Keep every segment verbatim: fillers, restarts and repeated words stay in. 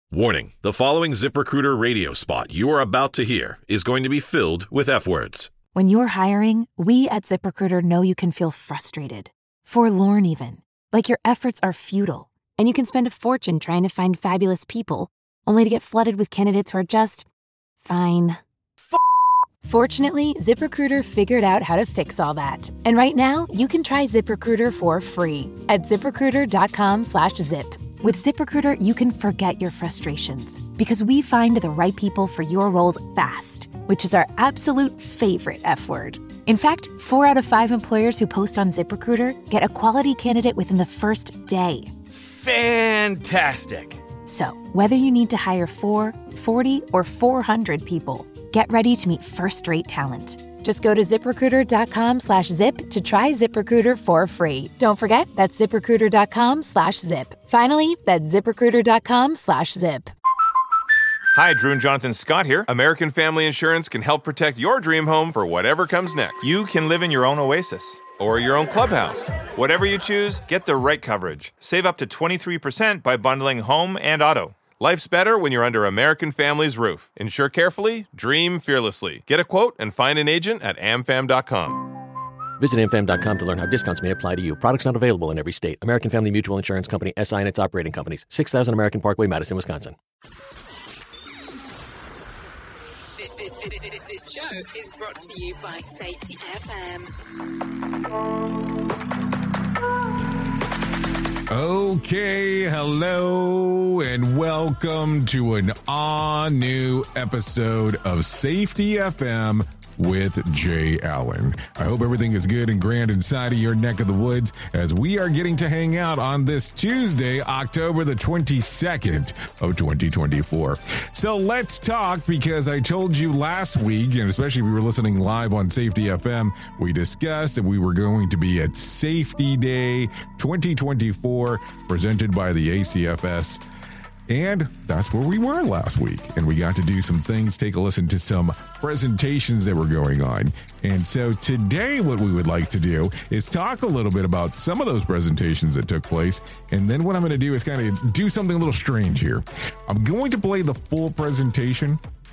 Warning, the following ZipRecruiter radio spot you are about to hear is going to be filled with F-words. When you're hiring, we at ZipRecruiter know you can feel frustrated, forlorn even, like your efforts are futile, and you can spend a fortune trying to find fabulous people, only to get flooded with candidates who are just fine. F- Fortunately, ZipRecruiter figured out how to fix all that. And right now, you can try ZipRecruiter for free at ZipRecruiter.com slash zip. With ZipRecruiter, you can forget your frustrations because we find the right people for your roles fast, which is our absolute favorite F word. In fact, four out of five employers who post on ZipRecruiter get a quality candidate within the first day. Fantastic. So, whether you need to hire four, forty, or four hundred people, get ready to meet first-rate talent. Just go to ZipRecruiter.com slash zip to try ZipRecruiter for free. Don't forget, that's ZipRecruiter.com slash zip. Finally, that's ZipRecruiter.com slash zip. Hi, Drew and Jonathan Scott here. American Family Insurance can help protect your dream home for whatever comes next. You can live in your own oasis or your own clubhouse. Whatever you choose, get the right coverage. Save up to twenty-three percent by bundling home and auto. Life's better when you're under American Family's roof. Insure carefully, dream fearlessly. Get a quote and find an agent at A M F A M dot com. Visit A M F A M dot com to learn how discounts may apply to you. Products not available in every state. American Family Mutual Insurance Company, S I and its operating companies. six thousand American Parkway, Madison, Wisconsin. This, this, this, this show is brought to you by Safety F M. Okay, hello, and welcome to an all-new episode of Safety F M with Jay Allen. I hope everything is good and grand inside of your neck of the woods as we are getting to hang out on this Tuesday, October the twenty-second of twenty twenty-four. So let's talk, because I told you last week, and especially if you were listening live on Safety F M, we discussed that we were going to be at Safety Day twenty twenty-four presented by the A C F S. And that's where we were last week. And we got to do some things, take a listen to some presentations that were going on. And so today what we would like to do is talk a little bit about some of those presentations that took place. And then what I'm going to do is kind of do something a little strange here. I'm going to play the full presentation,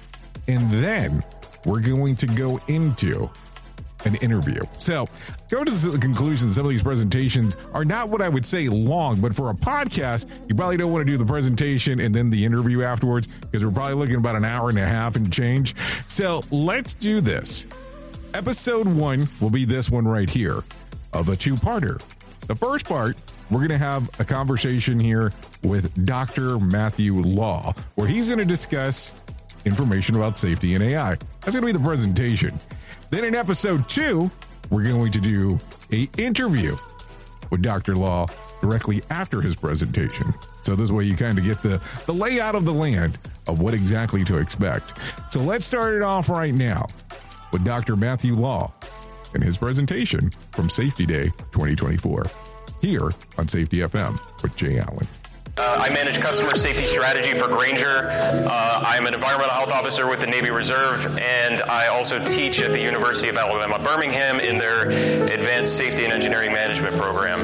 and then we're going to go into an interview. So go to the conclusion that some of these presentations are not what I would say long, but for a podcast, you probably don't want to do the presentation and then the interview afterwards, because we're probably looking about an hour and a half and change. So let's do this. Episode one will be this one right here of a two-parter. The first part, we're going to have a conversation here with Doctor Matthew Law, where he's going to discuss information about safety and A I. That's going to be the presentation. Then in episode two, we're going to do a interview with Doctor Law directly after his presentation. So this way you kind of get the, the layout of the land of what exactly to expect. So let's start it off right now with Doctor Matthew Law and his presentation from Safety Day twenty twenty-four here on Safety F M with Jay Allen. Uh, I manage customer safety strategy for Grainger. Uh, I'm an environmental health officer with the Navy Reserve, and I also teach at the University of Alabama, Birmingham in their Advanced Safety and Engineering Management program.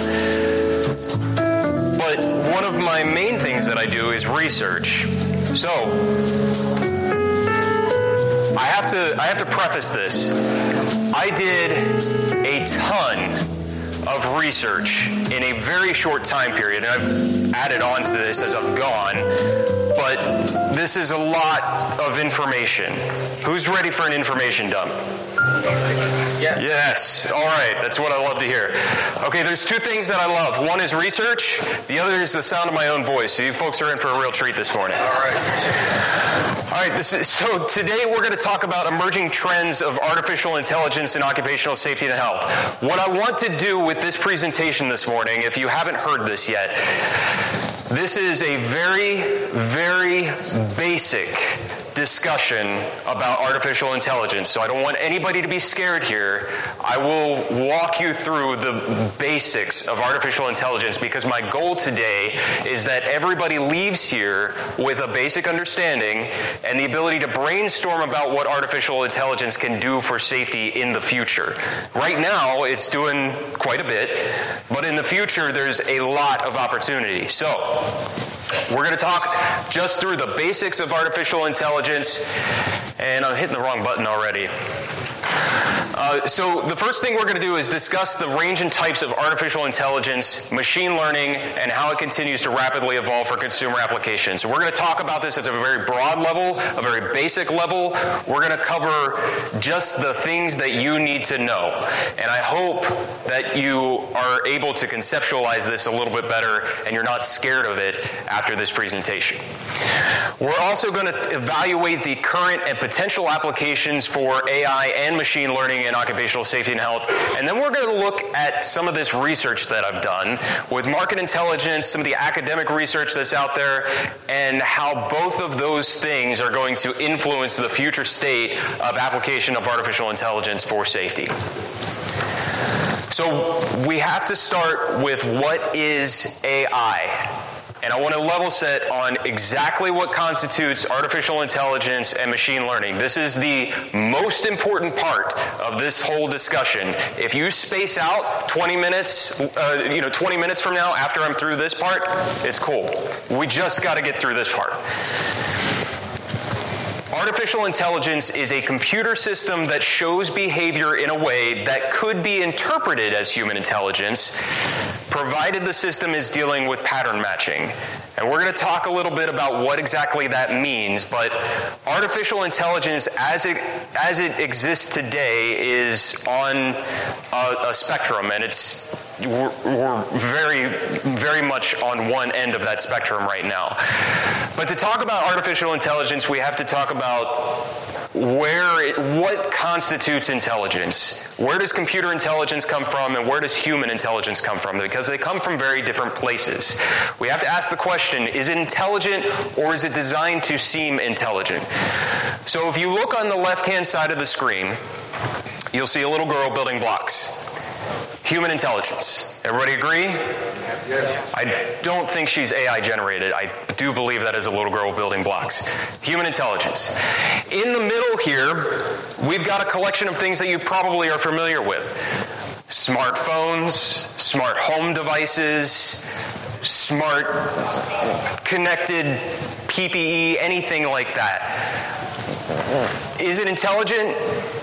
But one of my main things that I do is research. So I have to I have to preface this. I did a ton of research in a very short time period, and I've added on to this as I've gone, but this is a lot of information. Who's ready for an information dump? Yeah. Yes. All right. That's what I love to hear. Okay, there's two things that I love. One is research. The other is the sound of my own voice. So you folks are in for a real treat this morning. All right. All right. This is, so today we're going to talk about emerging trends of artificial intelligence in occupational safety and health. What I want to do with this presentation this morning, if you haven't heard this yet, this is a very, very basic discussion about artificial intelligence, so I don't want anybody to be scared here. I will walk you through the basics of artificial intelligence because my goal today is that everybody leaves here with a basic understanding and the ability to brainstorm about what artificial intelligence can do for safety in the future. Right now, it's doing quite a bit, but in the future, there's a lot of opportunity. So, we're going to talk just through the basics of artificial intelligence, and I'm hitting the wrong button already. Uh, so the first thing we're going to do is discuss the range and types of artificial intelligence, machine learning, and how it continues to rapidly evolve for consumer applications. So we're going to talk about this at a very broad level, a very basic level. We're going to cover just the things that you need to know. And I hope that you are able to conceptualize this a little bit better and you're not scared of it after this presentation. We're also going to evaluate the current and potential applications for A I and machine learning in occupational safety and health. And then we're going to look at some of this research that I've done with market intelligence, some of the academic research that's out there, and how both of those things are going to influence the future state of application of artificial intelligence for safety. So we have to start with what is A I. And I want to level set on exactly what constitutes artificial intelligence and machine learning. This is the most important part of this whole discussion. If you space out twenty minutes, uh, you know, twenty minutes from now after I'm through this part, it's cool. We just got to get through this part. Artificial intelligence is a computer system that shows behavior in a way that could be interpreted as human intelligence, provided the system is dealing with pattern matching. And we're going to talk a little bit about what exactly that means, but artificial intelligence as it as it exists today is on a, a spectrum, and it's we're, we're very, very much on one end of that spectrum right now. But to talk about artificial intelligence, we have to talk about where it, what constitutes intelligence. Where does computer intelligence come from, and where does human intelligence come from? Because they come from very different places. We have to ask the question, is it intelligent or is it designed to seem intelligent? So if you look on the left-hand side of the screen, you'll see a little girl building blocks. Human intelligence. Everybody agree? Yes. I don't think she's A I generated. I do believe that is a little girl building blocks. Human intelligence. In the middle here, we've got a collection of things that you probably are familiar with. Smartphones, smart home devices, smart connected P P E, anything like that. Is it intelligent?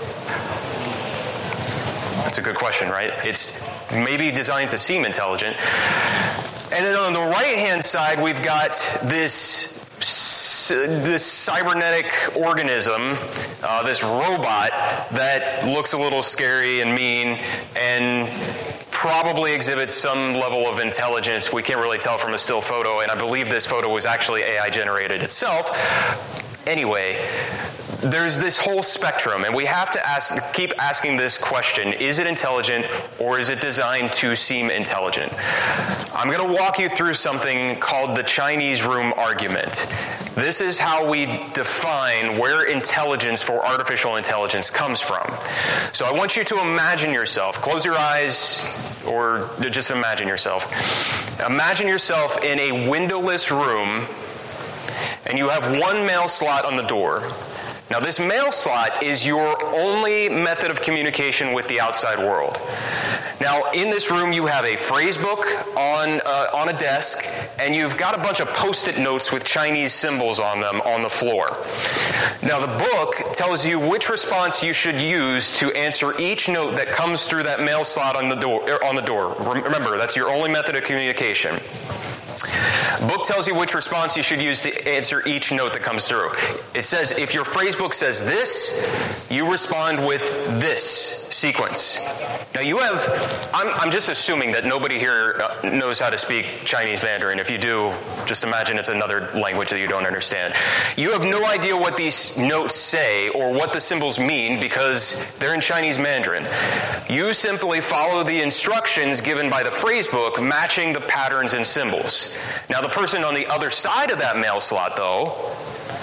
That's a good question, right? It's maybe designed to seem intelligent. And then on the right-hand side, we've got this this cybernetic organism, uh, this robot that looks a little scary and mean and probably exhibits some level of intelligence. We can't really tell from a still photo, and I believe this photo was actually A I generated itself. Anyway, there's this whole spectrum, and we have to ask, keep asking this question, is it intelligent or is it designed to seem intelligent? I'm going to walk you through something called the Chinese room argument. This is how we define where intelligence for artificial intelligence comes from. So I want you to imagine yourself, close your eyes, or just imagine yourself. Imagine yourself in a windowless room, and you have one mail slot on the door. Now, this mail slot is your only method of communication with the outside world. Now, in this room, you have a phrase book on uh, on a desk, and you've got a bunch of Post-it notes with Chinese symbols on them on the floor. Now, the book tells you which response you should use to answer each note that comes through that mail slot on the door. On the door. Remember, that's your only method of communication. The book tells you which response you should use to answer each note that comes through. It says, if your phrase book says this, you respond with this sequence. Now you have, I'm, I'm just assuming that nobody here knows how to speak Chinese Mandarin. If you do, just imagine it's another language that you don't understand. You have no idea what these notes say or what the symbols mean because they're in Chinese Mandarin. You simply follow the instructions given by the phrase book, matching the patterns and symbols. Now the person on the other side of that mail slot, though,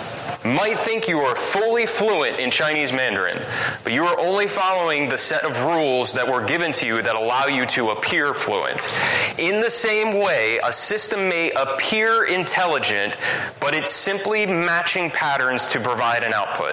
might think you are fully fluent in Chinese Mandarin, but you are only following the set of rules that were given to you that allow you to appear fluent. In the same way, a system may appear intelligent, but it's simply matching patterns to provide an output.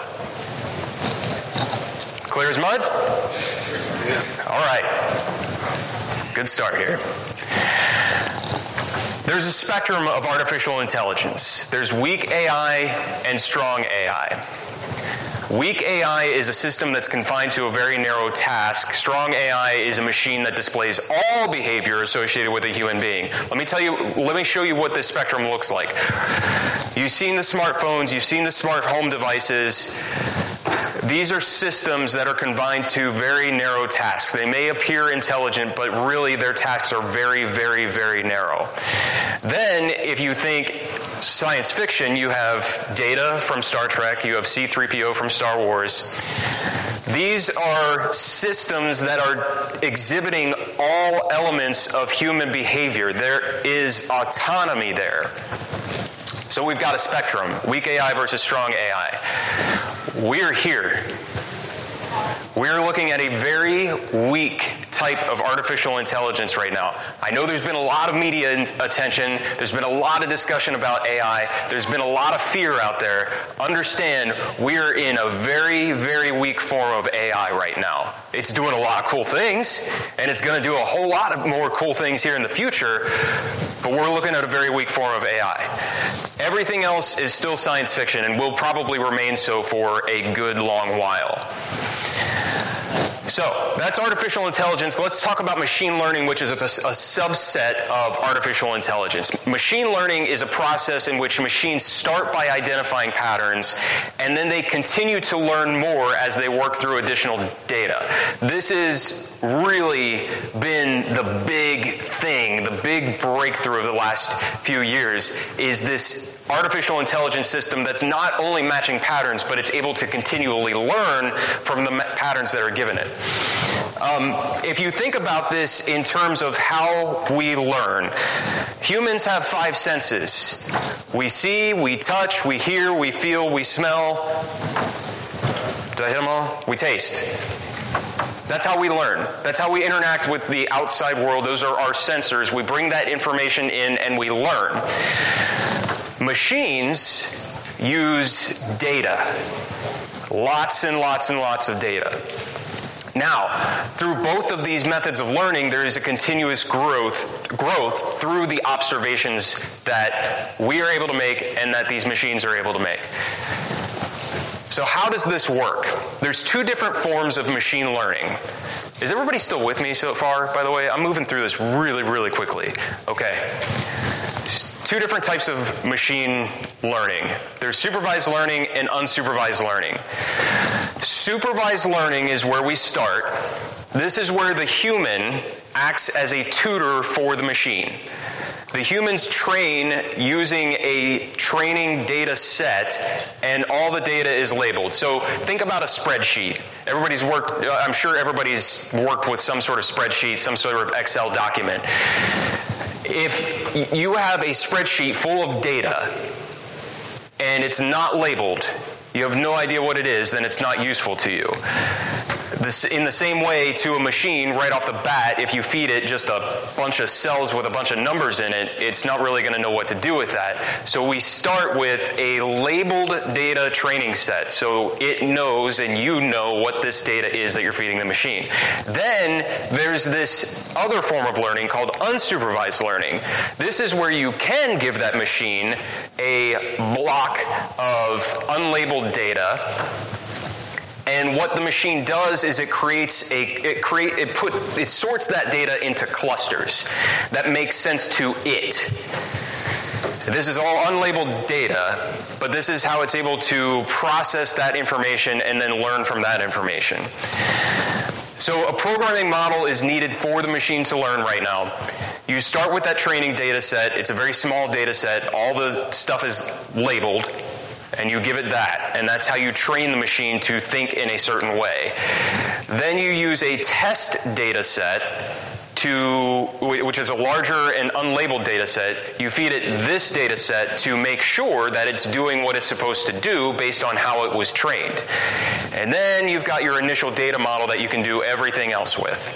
Clear as mud? All right. Good start here. There's a spectrum of artificial intelligence. There's weak A I and strong A I. Weak A I is a system that's confined to a very narrow task. Strong A I is a machine that displays all behavior associated with a human being. Let me tell you, let me show you what this spectrum looks like. You've seen the smartphones, you've seen the smart home devices. These are systems that are confined to very narrow tasks. They may appear intelligent, but really their tasks are very, very, very narrow. Then, if you think science fiction, you have Data from Star Trek, you have C three P O from Star Wars. These are systems that are exhibiting all elements of human behavior. There is autonomy there. So we've got a spectrum, weak A I versus strong A I. We're here. We're looking at a very weak type of artificial intelligence right now. I know there's been a lot of media attention. There's been a lot of discussion about A I. There's been a lot of fear out there. Understand, we're in a very, very weak form of A I right now. It's doing a lot of cool things, and it's going to do a whole lot of more cool things here in the future, but we're looking at a very weak form of A I. Everything else is still science fiction and will probably remain so for a good long while. So, that's artificial intelligence. Let's talk about machine learning, which is a, a subset of artificial intelligence. Machine learning is a process in which machines start by identifying patterns, and then they continue to learn more as they work through additional data. This has really been the big thing, the big breakthrough of the last few years, is this artificial intelligence system that's not only matching patterns, but it's able to continually learn from the ma- patterns that are given it. Um, if you think about this in terms of how we learn, humans have five senses. We see, we touch, we hear, we feel, we smell. Did I hit them all? We taste. That's how we learn. That's how we interact with the outside world. Those are our sensors. We bring that information in and we learn. Machines use data. Lots and lots and lots of data. Now, through both of these methods of learning, there is a continuous growth, growth through the observations that we are able to make and that these machines are able to make. So how does this work? There's two different forms of machine learning. Is everybody still with me so far, by the way? I'm moving through this really, really quickly. Okay. Two different types of machine learning. There's supervised learning and unsupervised learning. Supervised learning is where we start. This is where the human acts as a tutor for the machine. The humans train using a training data set, and all the data is labeled. So think about a spreadsheet. Everybody's worked, I'm sure everybody's worked with some sort of spreadsheet, some sort of Excel document. If you have a spreadsheet full of data and it's not labeled, you have no idea what it is, then it's not useful to you. This, in the same way, to a machine, right off the bat, if you feed it just a bunch of cells with a bunch of numbers in it, it's not really going to know what to do with that. So we start with a labeled data training set, so it knows and you know what this data is that you're feeding the machine. Then there's this other form of learning called unsupervised learning. This is where you can give that machine a block of unlabeled data. And what the machine does is it creates a it create it put it sorts that data into clusters that make sense to it. This is all unlabeled data, but this is how it's able to process that information and then learn from that information. So a programming model is needed for the machine to learn right now. You start with that training data set. It's a very small data set. All the stuff is labeled. And you give it that, and that's how you train the machine to think in a certain way. Then you use a test data set to, which is a larger and unlabeled data set, you feed it this data set to make sure that it's doing what it's supposed to do based on how it was trained. And then you've got your initial data model that you can do everything else with.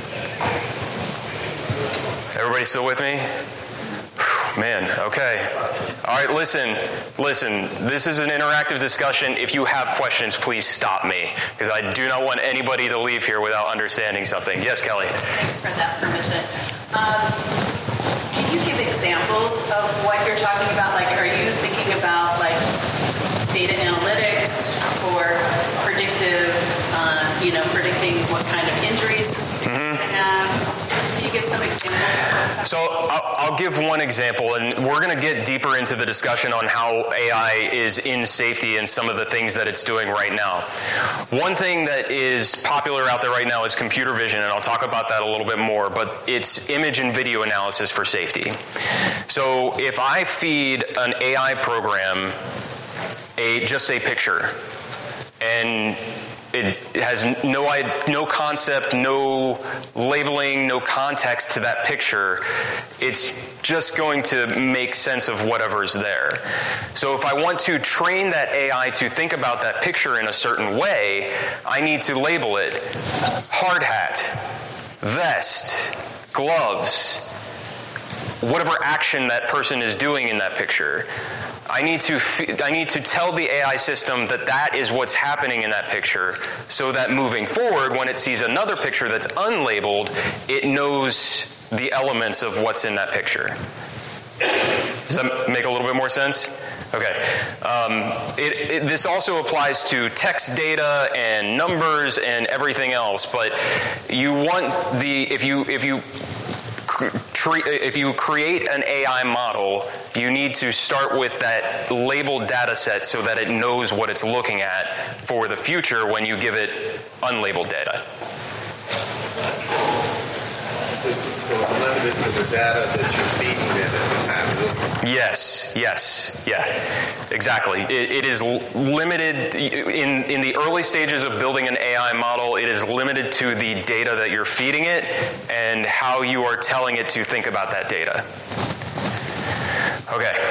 Everybody still with me? Man, okay. All right, listen, listen. This is an interactive discussion. If you have questions, please stop me, because I do not want anybody to leave here without understanding something. Yes, Kelly? Thanks for that permission. Um, can you give examples of what you're talking about? Like, are you thinking about, like, data analytics or predictive, uh, you know, predicting what kind of injuries mm-hmm. you have? Can you give some examples? So I'll, I'll give one example, and we're going to get deeper into the discussion on how A I is in safety and some of the things that it's doing right now. One thing that is popular out there right now is computer vision, and I'll talk about that a little bit more, but it's image and video analysis for safety. So if I feed an A I program a just a picture, and it has no no concept, no labeling, no context to that picture, it's just going to make sense of whatever's there. So if I want to train that A I to think about that picture in a certain way, I need to label it hard hat, vest, gloves, whatever action that person is doing in that picture. I need to I need to tell the A I system that that is what's happening in that picture, so that moving forward, when it sees another picture that's unlabeled, it knows the elements of what's in that picture. Does that make a little bit more sense? Okay. Um, it, it, this also applies to text data and numbers and everything else, but you want the if you if you If you create an A I model, you need to start with that labeled data set so that it knows what it's looking at for the future when you give it unlabeled data. So it's limited to the data that you're feeding it at the time of this? Yes, yes, yeah, exactly. It, it is limited, in, in the early stages of building an A I model, it is limited to the data that you're feeding it and how you are telling it to think about that data. Okay.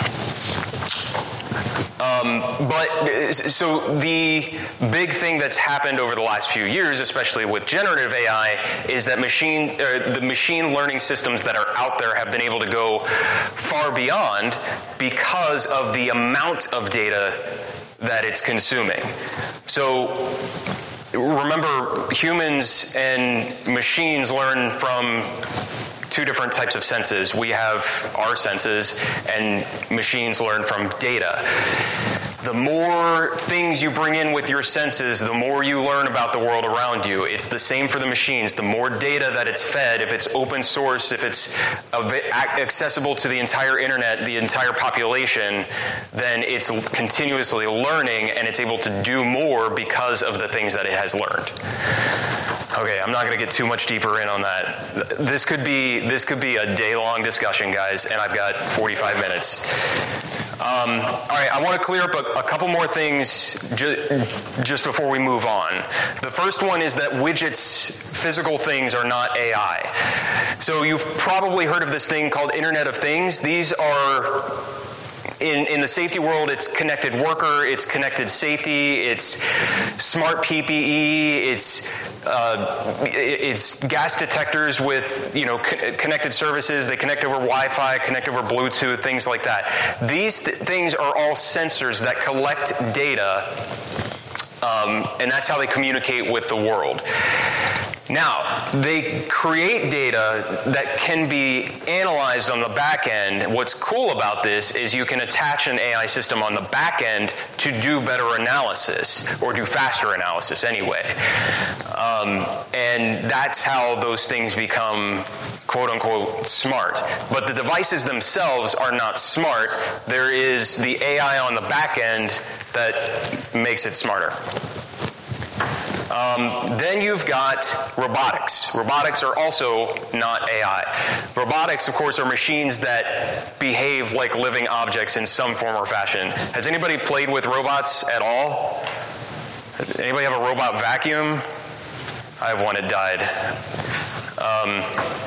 Um, but so the big thing that's happened over the last few years, especially with generative A I, is that machine uh, the machine learning systems that are out there have been able to go far beyond because of the amount of data that it's consuming. So remember, humans and machines learn from two different types of senses. We have our senses, and machines learn from data. The more things you bring in with your senses, the more you learn about the world around you. It's the same for the machines. The more data that it's fed, if it's open source, if it's accessible to the entire internet, the entire population, then it's continuously learning, and it's able to do more because of the things that it has learned. Okay, I'm not going to get too much deeper in on that. This could be this could be a day-long discussion, guys, and I've got forty-five minutes. Um, all right, I want to clear up a, a couple more things ju- just before we move on. The first one is that widgets, physical things, are not A I. So you've probably heard of this thing called Internet of Things. These are... In, in the safety world, it's connected worker, it's connected safety, it's smart P P E, it's uh, it's gas detectors with, you know, co- connected services. They connect over Wi-Fi, connect over Bluetooth, things like that. These th- things are all sensors that collect data, um, and that's how they communicate with the world. Now, they create data that can be analyzed on the back end. What's cool about this is you can attach an A I system on the back end to do better analysis, or do faster analysis anyway. Um, and that's how those things become quote-unquote smart. But the devices themselves are not smart. There is the A I on the back end that makes it smarter. Um, then you've got robotics. Robotics are also not A I. Robotics, of course, are machines that behave like living objects in some form or fashion. Has anybody played with robots at all? Anybody have a robot vacuum? I have one, it died. Um,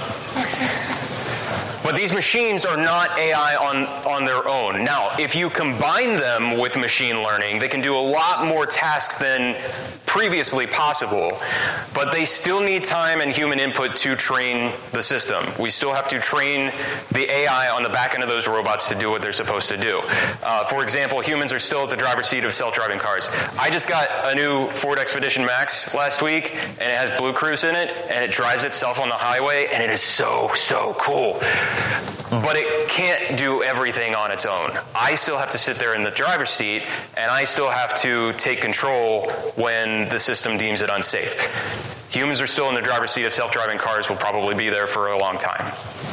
But these machines are not A I on, on their own. Now, if you combine them with machine learning, they can do a lot more tasks than previously possible, but they still need time and human input to train the system. We still have to train the A I on the back end of those robots to do what they're supposed to do. Uh, for example, humans are still at the driver's seat of self-driving cars. I just got a new Ford Expedition Max last week, and it has Blue Cruise in it, and it drives itself on the highway, and it is so, so cool. But it can't do everything on its own. I still have to sit there in the driver's seat, and I still have to take control when the system deems it unsafe. Humans are still in the driver's seat of self-driving cars, will probably be there for a long time.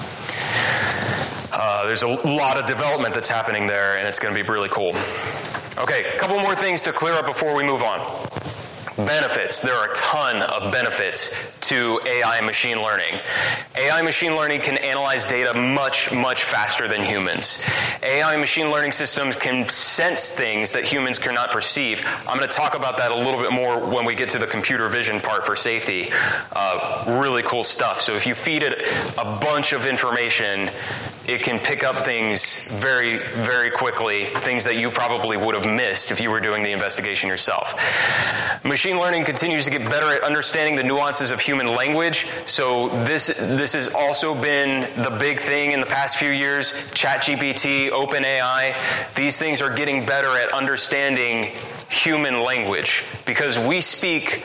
Uh, there's a lot of development that's happening there, and it's going to be really cool. Okay, a couple more things to clear up before we move on. Benefits. There are a ton of benefits to A I machine learning. A I machine learning can analyze data much, much faster than humans. A I machine learning systems can sense things that humans cannot perceive. I'm going to talk about that a little bit more when we get to the computer vision part for safety. Uh, really cool stuff. So if you feed it a bunch of information, it can pick up things very, very quickly, things that you probably would have missed if you were doing the investigation yourself. Machine learning continues to get better at understanding the nuances of human language. So this this has also been the big thing in the past few years. ChatGPT, OpenAI, these things are getting better at understanding human language because we speak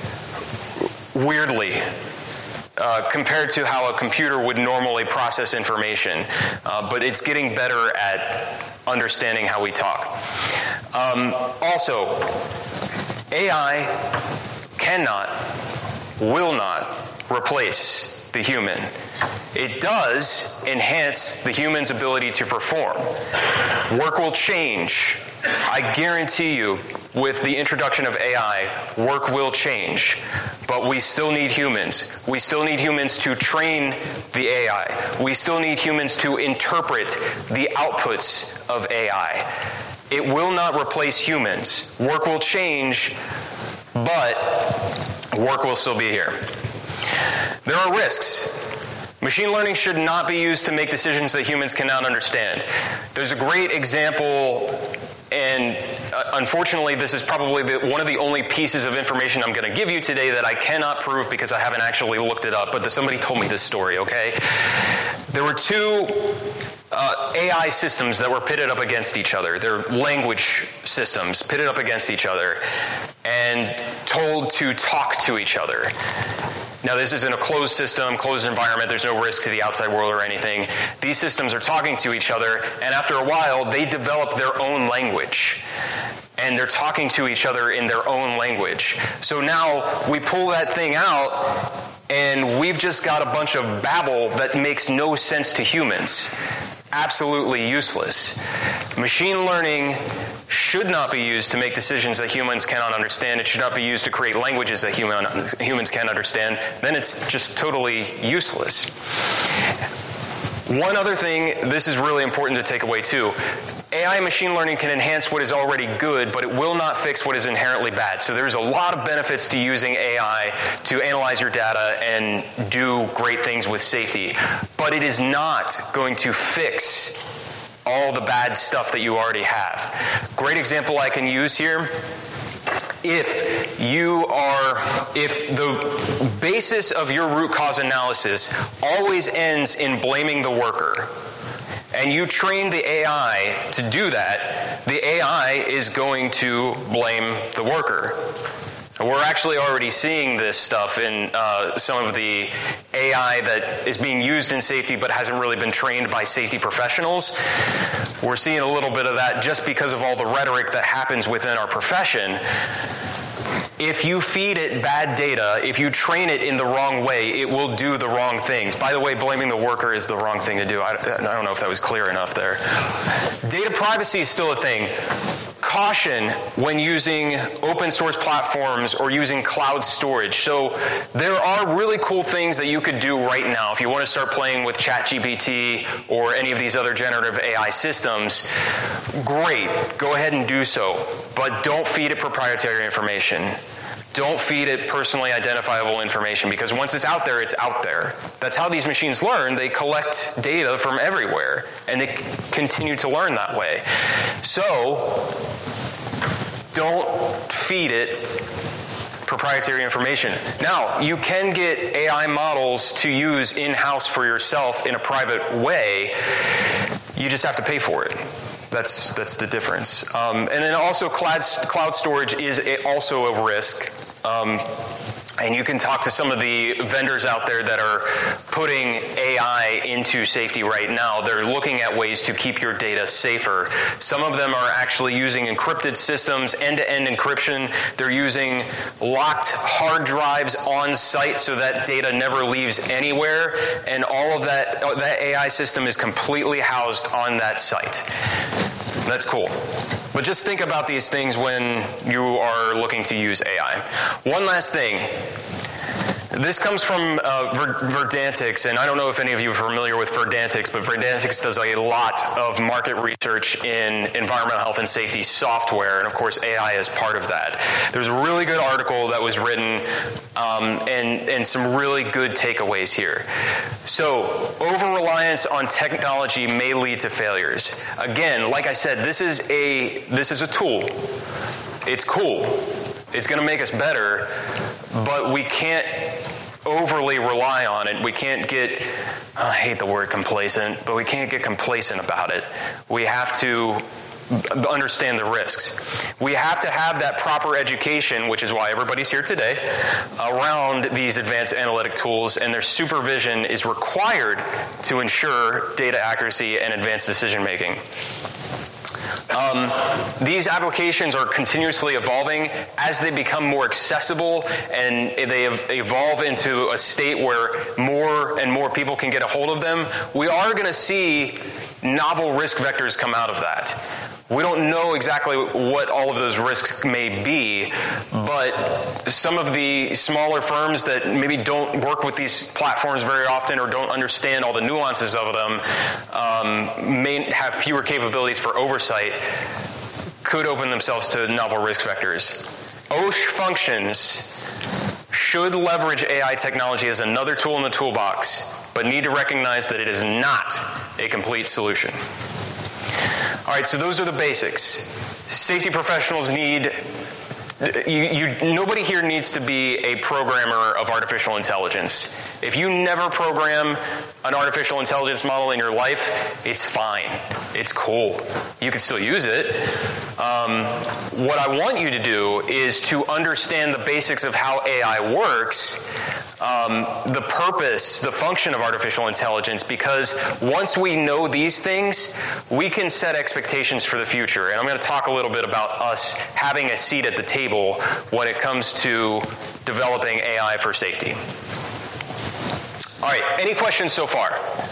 weirdly. Uh, compared to how a computer would normally process information. Uh, but it's getting better at understanding how we talk. Um, also, A I cannot, will not replace the human. It does enhance the human's ability to perform. Work will change. I guarantee you, with the introduction of A I, work will change. But we still need humans. We still need humans to train the A I. We still need humans to interpret the outputs of A I. It will not replace humans. Work will change, but work will still be here. There are risks. Machine learning should not be used to make decisions that humans cannot understand. There's a great example, and uh, unfortunately this is probably the, one of the only pieces of information I'm going to give you today that I cannot prove because I haven't actually looked it up, but the, somebody told me this story, okay? There were two uh, A I systems that were pitted up against each other. They're language systems pitted up against each other and told to talk to each other. Now, this is in a closed system, closed environment. There's no risk to the outside world or anything. These systems are talking to each other, and after a while, they develop their own language. And they're talking to each other in their own language. So now we pull that thing out, and we've just got a bunch of babble that makes no sense to humans. Absolutely useless. Machine learning should not be used to make decisions that humans cannot understand. It should not be used to create languages that human, humans can't understand. Then it's just totally useless. One other thing, this is really important to take away too. A I machine learning can enhance what is already good, but it will not fix what is inherently bad. So there's a lot of benefits to using A I to analyze your data and do great things with safety. But it is not going to fix all the bad stuff that you already have. Great example I can use here. If you are, if the basis of your root cause analysis always ends in blaming the worker, and you train the A I to do that, the A I is going to blame the worker. We're actually already seeing this stuff in uh, some of the A I that is being used in safety but hasn't really been trained by safety professionals. We're seeing a little bit of that just because of all the rhetoric that happens within our profession. If you feed it bad data, if you train it in the wrong way, it will do the wrong things. By the way, blaming the worker is the wrong thing to do. I, I don't know if that was clear enough there. Data privacy is still a thing. Caution when using open source platforms or using cloud storage. So there are really cool things that you could do right now. If you want to start playing with ChatGPT or any of these other generative A I systems, great, go ahead and do so. But don't feed it proprietary information. Don't feed it personally identifiable information, because once it's out there, it's out there. That's how these machines learn. They collect data from everywhere, and they c- continue to learn that way. So, don't feed it proprietary information. Now, you can get A I models to use in-house for yourself in a private way. You just have to pay for it. That's that's the difference. Um, and then also cloud, cloud storage is a, also a risk. Um, and you can talk to some of the vendors out there that are putting A I into safety right now. They're looking at ways to keep your data safer. Some of them are actually using encrypted systems, end-to-end encryption. They're using locked hard drives on site so that data never leaves anywhere. And all of that, that A I system is completely housed on that site. That's cool. But just think about these things when you are looking to use A I. One last thing. This comes from uh, Verdantix, and I don't know if any of you are familiar with Verdantix, but Verdantix does a lot of market research in environmental health and safety software, and of course A I is part of that. There's a really good article that was written um, and, and some really good takeaways here. So, over-reliance on technology may lead to failures. Again, like I said, this is a, this is a tool. It's cool. It's going to make us better, but we can't overly rely on it. We can't get, oh, I hate the word complacent, but we can't get complacent about it. We have to understand the risks. We have to have that proper education, which is why everybody's here today, around these advanced analytic tools, and their supervision is required to ensure data accuracy and advanced decision making. Um, these applications are continuously evolving as they become more accessible and they evolve into a state where more and more people can get a hold of them. We are going to see novel risk vectors come out of that. We don't know exactly what all of those risks may be, but some of the smaller firms that maybe don't work with these platforms very often or don't understand all the nuances of them um, may have fewer capabilities for oversight, could open themselves to novel risk vectors. OSH functions should leverage A I technology as another tool in the toolbox, but need to recognize that it is not a complete solution. All right, so those are the basics. Safety professionals need, you, you, nobody here needs to be a programmer of artificial intelligence. If you never program an artificial intelligence model in your life, it's fine. It's cool. You can still use it. Um, what I want you to do is to understand the basics of how A I works, um, the purpose, the function of artificial intelligence, because once we know these things, we can set expectations for the future. And I'm going to talk a little bit about us having a seat at the table when it comes to developing A I for safety. All right, any questions so far?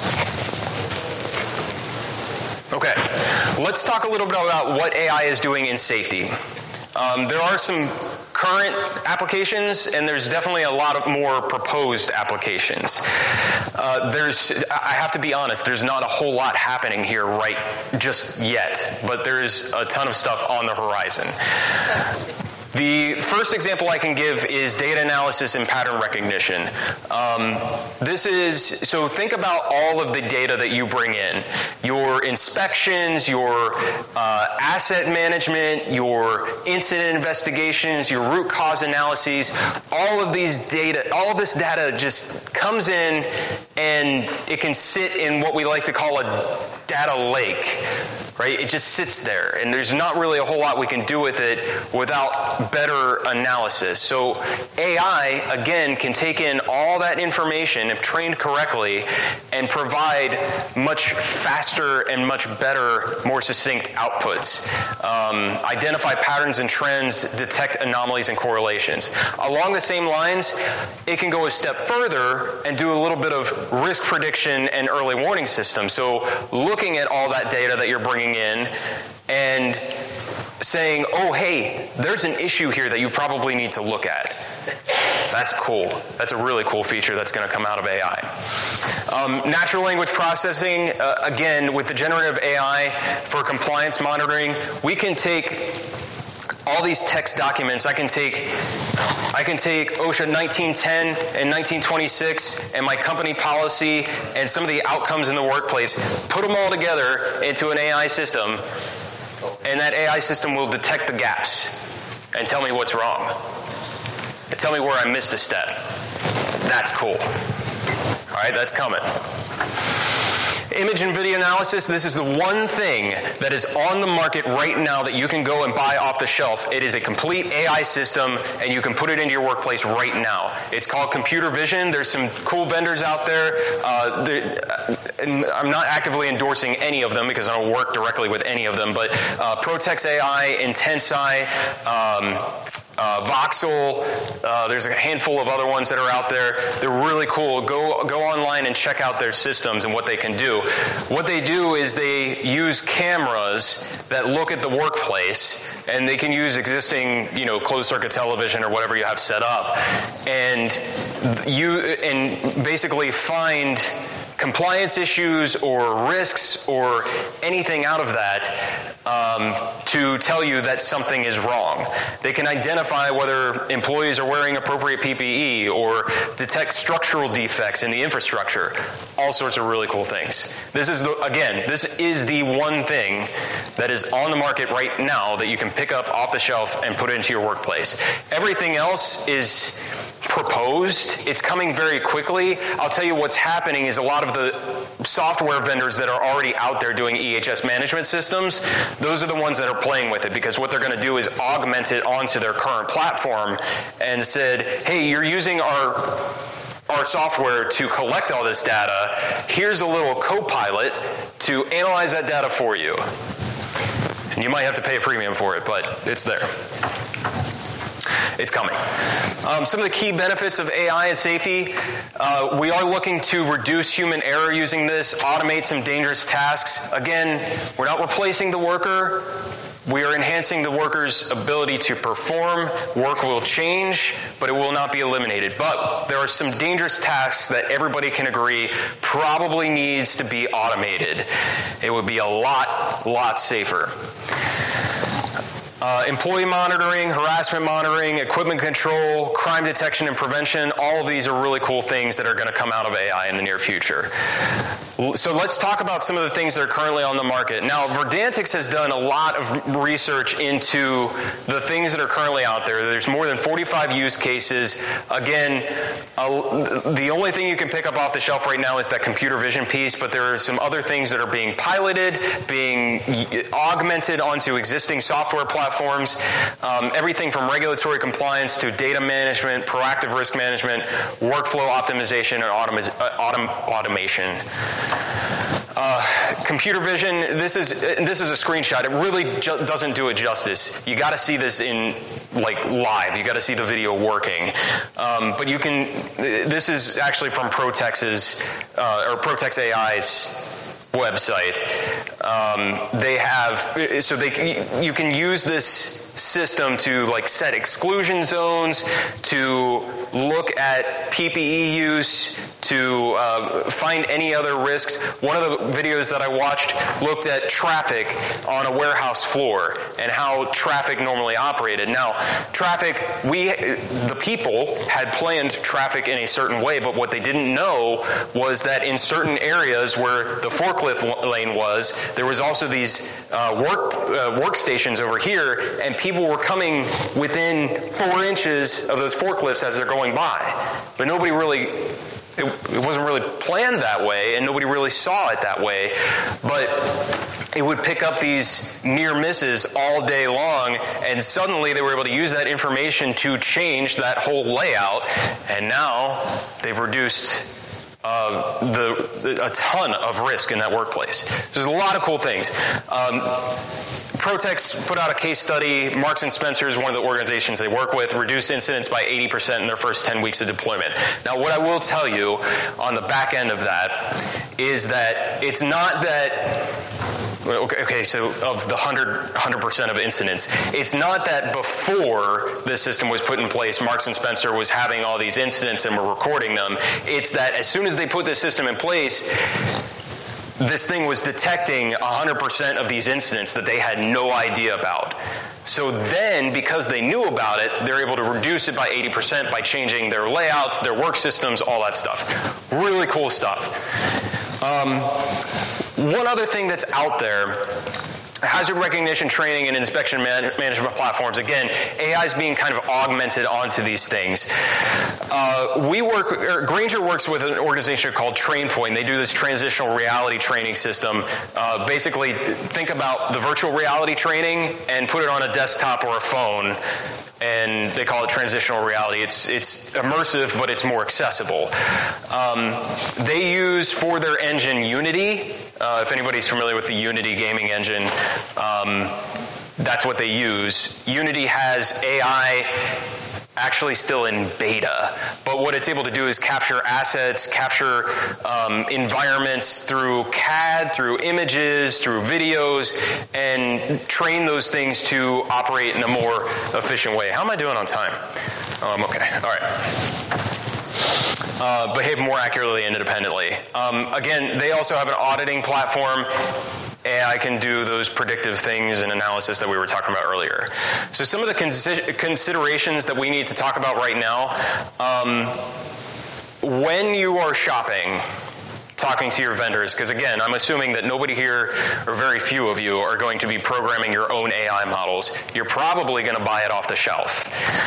Okay, let's talk a little bit about what A I is doing in safety. Um, there are some current applications, and there's definitely a lot of more proposed applications. Uh, there's, I have to be honest, there's not a whole lot happening here right just yet, but there's a ton of stuff on the horizon. The first example I can give is data analysis and pattern recognition. Um, this is, so think about all of the data that you bring in. Your inspections, your uh, asset management, your incident investigations, your root cause analyses, all of these data, all of this data just comes in and it can sit in what we like to call a data lake. Right? It just sits there, and there's not really a whole lot we can do with it without better analysis. So A I, again, can take in all that information, if trained correctly, and provide much faster and much better, more succinct outputs. Um, identify patterns and trends, detect anomalies and correlations. Along the same lines, it can go a step further and do a little bit of risk prediction and early warning systems. So looking at all that data that you're bringing in and saying, oh, hey, there's an issue here that you probably need to look at. That's cool. That's a really cool feature that's going to come out of A I. Um, natural language processing, uh, again, with the generative A I for compliance monitoring, we can take all these text documents. I can take I can take OSHA nineteen ten and nineteen twenty-six and my company policy and some of the outcomes in the workplace, put them all together into an A I system, and that A I system will detect the gaps and tell me what's wrong. And tell me where I missed a step. That's cool. All right, that's coming. Image and video analysis, this is the one thing that is on the market right now that you can go and buy off the shelf. It is a complete A I system, and you can put it into your workplace right now. It's called computer vision. There's some cool vendors out there. Uh, and I'm not actively endorsing any of them because I don't work directly with any of them, but uh, Protex A I, Intensai, um, Uh, Voxel, uh, there's a handful of other ones that are out there. They're really cool. Go go online and check out their systems and what they can do. What they do is they use cameras that look at the workplace, and they can use existing, you know, closed circuit television or whatever you have set up, and you and basically find compliance issues or risks or anything out of that um, to tell you that something is wrong. They can identify whether employees are wearing appropriate P P E or detect structural defects in the infrastructure. All sorts of really cool things. This is, the, again, this is the one thing that is on the market right now that you can pick up off the shelf and put it into your workplace. Everything else is proposed. It's coming very quickly. I'll tell you what's happening is a lot of the software vendors that are already out there doing E H S management systems, those are the ones that are playing with it, because what they're going to do is augment it onto their current platform and said, hey, you're using our our software to collect all this data. Here's a little co-pilot to analyze that data for you. And you might have to pay a premium for it, but it's there. It's coming. Um, some of the key benefits of A I and safety, uh, we are looking to reduce human error using this, automate some dangerous tasks. Again, we're not replacing the worker. We are enhancing the worker's ability to perform. Work will change, but it will not be eliminated. But there are some dangerous tasks that everybody can agree probably needs to be automated. It would be a lot, lot safer. Uh, employee monitoring, harassment monitoring, equipment control, crime detection and prevention, all of these are really cool things that are going to come out of A I in the near future. So let's talk about some of the things that are currently on the market. Now, Verdantix has done a lot of research into the things that are currently out there. There's more than forty-five use cases. Again, uh, the only thing you can pick up off the shelf right now is that computer vision piece, but there are some other things that are being piloted, being augmented onto existing software platforms. Um, everything from regulatory compliance to data management, proactive risk management, workflow optimization, and autom- uh, autom- automation. Uh, computer vision, this is this is a screenshot. It really ju- doesn't do it justice. You got to see this in like live. You got to see the video working. Um, but you can. This is actually from Protex's uh, or Protex A I's website. Um, they have so they you can use this system to like set exclusion zones, to look at P P E use, to uh, find any other risks. One of the videos that I watched looked at traffic on a warehouse floor and how traffic normally operated. Now, traffic, we, the people had planned traffic in a certain way, but what they didn't know was that in certain areas where the forklift lane was, there was also these uh, work uh, workstations over here, and people were coming within four inches of those forklifts as they're going by. But nobody really... It, it wasn't really planned that way, and nobody really saw it that way. But it would pick up these near misses all day long, and suddenly they were able to use that information to change that whole layout, and now they've reduced uh, the, the a ton of risk in that workplace. There's a lot of cool things. Um, Protex put out a case study. Marks and Spencer is one of the organizations they work with, reduced incidents by eighty percent in their first ten weeks of deployment. Now, what I will tell you on the back end of that is that it's not that, okay, okay so of the one hundred percent of incidents, it's not that before this system was put in place, Marks and Spencer was having all these incidents and were recording them. It's that as soon as they put this system in place, this thing was detecting one hundred percent of these incidents that they had no idea about. So then, because they knew about it, they're able to reduce it by eighty percent by changing their layouts, their work systems, all that stuff. Really cool stuff. Um, one other thing that's out there, hazard recognition training and inspection man- management platforms. Again, A I is being kind of augmented onto these things. Uh, we work, or Grainger works with an organization called TrainPoint. They do this transitional reality training system. Uh, basically, think about the virtual reality training and put it on a desktop or a phone, and they call it transitional reality. It's it's immersive, but it's more accessible. Um, they use for their engine Unity. Uh, if anybody's familiar with the Unity gaming engine, um, that's what they use. Unity has A I actually still in beta, but what it's able to do is capture assets, capture um, environments through C A D, through images, through videos, and train those things to operate in a more efficient way. How am I doing on time? Oh, I'm okay. All right. Uh, behave more accurately and independently. Um, again, they also have an auditing platform. A I can do those predictive things and analysis that we were talking about earlier. So some of the consi- considerations that we need to talk about right now, um, when you are shopping, talking to your vendors, because again, I'm assuming that nobody here, or very few of you, are going to be programming your own A I models. You're probably going to buy it off the shelf.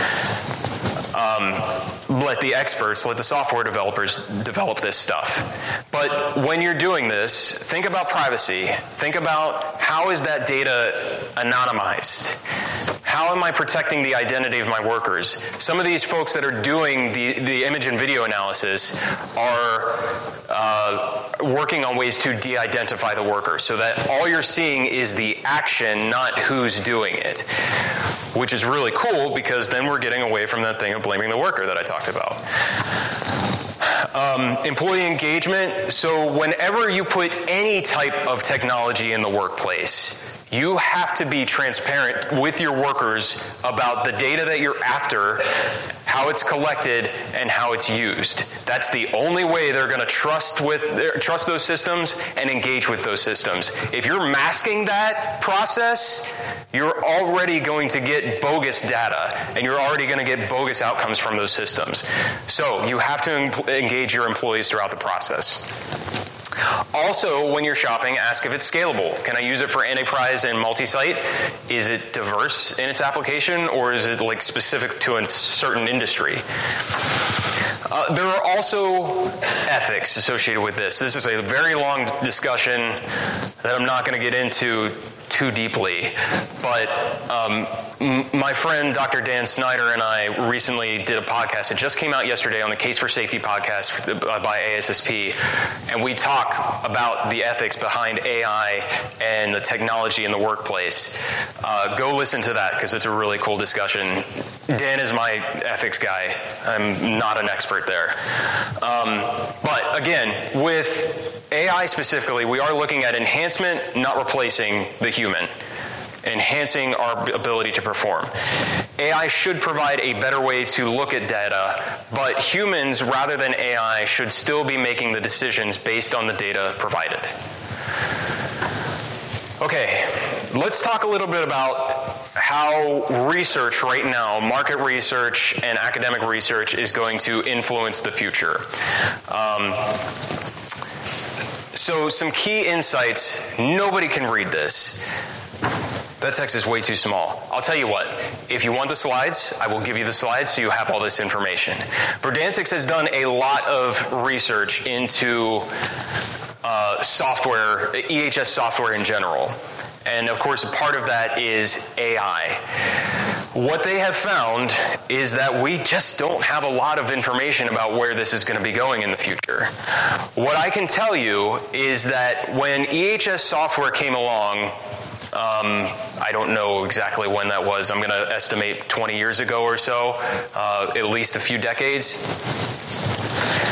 Um, let the experts, let the software developers develop this stuff. But when you're doing this, think about privacy. Think about how is that data anonymized? How am I protecting the identity of my workers? Some of these folks that are doing the, the image and video analysis are uh, working on ways to de-identify the worker so that all you're seeing is the action, not who's doing it, which is really cool because then we're getting away from that thing of blaming the worker that I talked about. Um, employee engagement. So whenever you put any type of technology in the workplace, you have to be transparent with your workers about the data that you're after, how it's collected, and how it's used. That's the only way they're going to trust with trust those systems and engage with those systems. If you're masking that process, you're already going to get bogus data, and you're already going to get bogus outcomes from those systems. So you have to em- engage your employees throughout the process. Also, when you're shopping, ask if it's scalable. Can I use it for enterprise and multi-site? Is it diverse in its application, or is it like specific to a certain industry? Uh, there are also ethics associated with this. This is a very long discussion that I'm not going to get into too deeply, but um, m- my friend Doctor Dan Snyder and I recently did a podcast. It just came out yesterday on the Case for Safety podcast by A S S P, and we talk about the ethics behind A I and the technology in the workplace. Uh, go listen to that because it's a really cool discussion. Dan is my ethics guy. I'm not an expert there. Um, but again, with A I specifically, we are looking at enhancement, not replacing the human. Enhancing our ability to perform. A I should provide a better way to look at data, but humans, rather than A I, should still be making the decisions based on the data provided. Okay, let's talk a little bit about how research right now, market research and academic research, is going to influence the future. Um, so some key insights. Nobody can read this. That text is way too small. I'll tell you what, if you want the slides, I will give you the slides so you have all this information. Verdantix has done a lot of research into uh, software, E H S software in general. And of course, a part of that is A I. What they have found is that we just don't have a lot of information about where this is going to be going in the future. What I can tell you is that when E H S software came along, Um, I don't know exactly when that was. I'm going to estimate twenty years ago or so, uh, at least a few decades.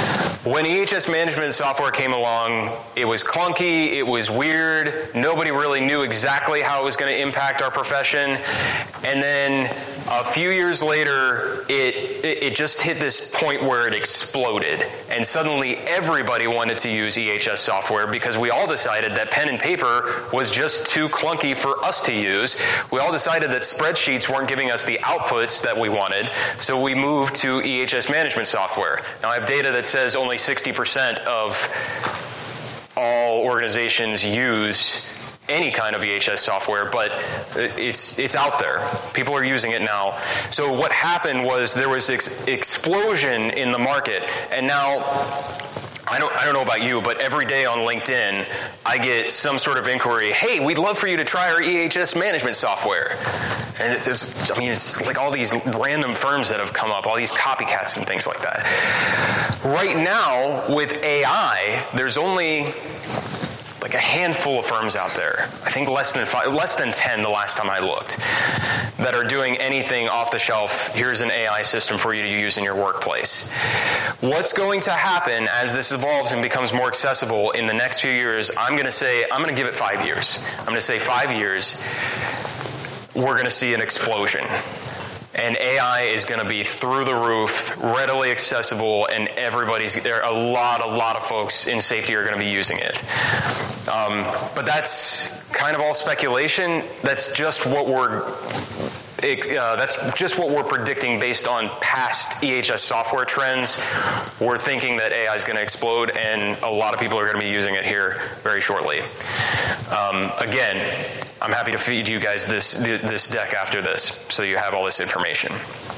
When E H S management software came along, it was clunky, it was weird, nobody really knew exactly how it was going to impact our profession, and then a few years later, it, it it just hit this point where it exploded, and suddenly everybody wanted to use E H S software because we all decided that pen and paper was just too clunky for us to use. We all decided that spreadsheets weren't giving us the outputs that we wanted, so we moved to E H S management software. Now, I have data that says only sixty percent of all organizations use any kind of E H S software, but it's it's out there. People are using it now. So what happened was there was ex- explosion in the market, and now I don't I don't know about you, but every day on LinkedIn I get some sort of inquiry. Hey, we'd love for you to try our E H S management software. And it's just, I mean, it's like all these random firms that have come up, all these copycats and things like that. Right now, with A I, there's only like a handful of firms out there. I think less than five, less than ten the last time I looked, that are doing anything off the shelf. Here's an A I system for you to use in your workplace. What's going to happen as this evolves and becomes more accessible in the next few years? I'm going to say, I'm going to give it five years. I'm going to say five years. We're going to see an explosion. And A I is going to be through the roof, readily accessible, and everybody's there. A lot, a lot of folks in safety are going to be using it. Um, but that's kind of all speculation. That's just what we're. Uh, that's just what we're predicting based on past E H S software trends. We're thinking that A I is going to explode, and a lot of people are going to be using it here very shortly. Um, again, I'm happy to feed you guys this this deck after this, so you have all this information.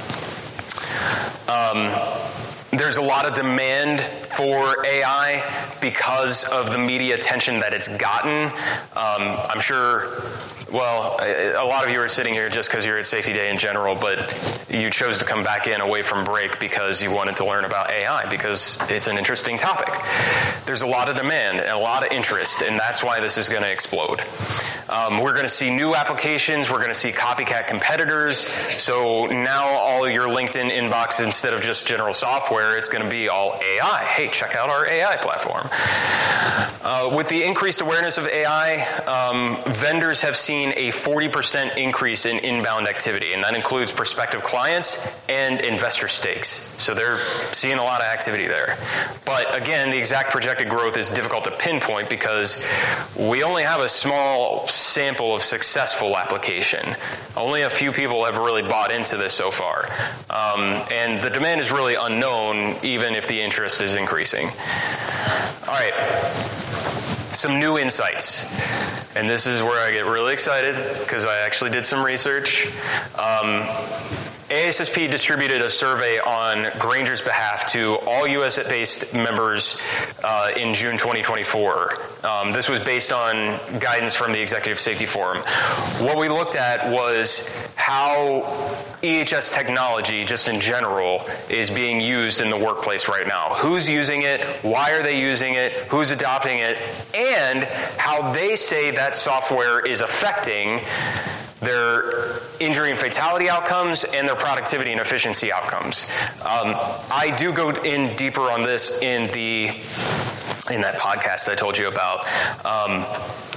Um, there's a lot of demand for A I because of the media attention that it's gotten. Um, I'm sure, well, a lot of you are sitting here just because you're at Safety Day in general, but you chose to come back in away from break because you wanted to learn about A I because it's an interesting topic. There's a lot of demand and a lot of interest, and that's why this is going to explode. Um, we're going to see new applications. We're going to see copycat competitors. So now all your LinkedIn inbox, instead of just general software, it's going to be all A I. Hey, check out our A I platform. Uh, with the increased awareness of A I, um, vendors have seen a forty percent increase in inbound activity, and that includes prospective clients and investor stakes. So they're seeing a lot of activity there. But again, the exact projected growth is difficult to pinpoint because we only have a small sample of successful application. Only a few people have really bought into this so far. Um, and the demand is really unknown, even if the interest is increasing. All right. Some new insights. And this is where I get really excited because I actually did some research. Um, A S S P distributed a survey on Grainger's behalf to all U S-based members uh, in June twenty twenty-four. Um, this was based on guidance from the Executive Safety Forum. What we looked at was how E H S technology, just in general, is being used in the workplace right now. Who's using it? Why are they using it? Who's adopting it? And how they say that software is affecting their injury and fatality outcomes and their productivity and efficiency outcomes. Um, I do go in deeper on this in the in that podcast I told you about. Um,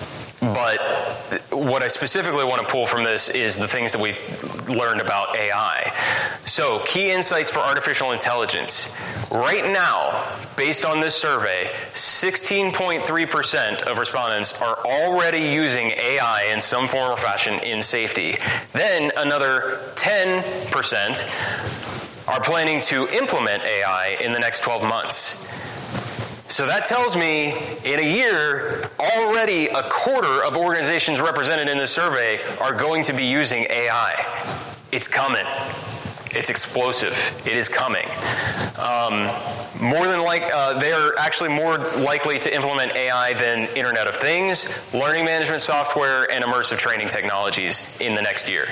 But what I specifically want to pull from this is the things that we learned about A I. So, key insights for artificial intelligence. Right now, based on this survey, sixteen point three percent of respondents are already using A I in some form or fashion in safety. Then another ten percent are planning to implement A I in the next twelve months. So that tells me in a year, already a quarter of organizations represented in this survey are going to be using A I. It's coming. It's explosive. It is coming. Um, more than like, uh, they are actually more likely to implement A I than Internet of Things, learning management software, and immersive training technologies in the next year.